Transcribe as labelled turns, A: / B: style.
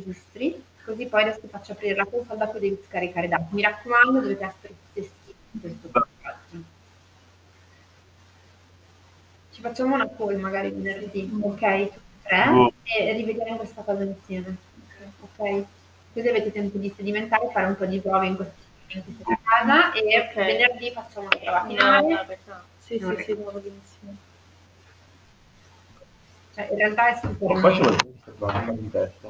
A: registri, così poi adesso ti faccio aprire la console da cui devi scaricare i dati. Mi raccomando, dovete essere tutti iscritti in questo passaggio. Ci facciamo una call magari venerdì, ok? Tutti e tre e rivediamo questa cosa insieme. Ok? Così avete tempo di sedimentare, fare un po' di prove in questi momenti siete a casa e venerdì facciamo una prova finale.
B: Sì, sì, sì, va benissimo.
A: Cioè, in realtà è super
C: Ma poi ci vuole questa prova in testa.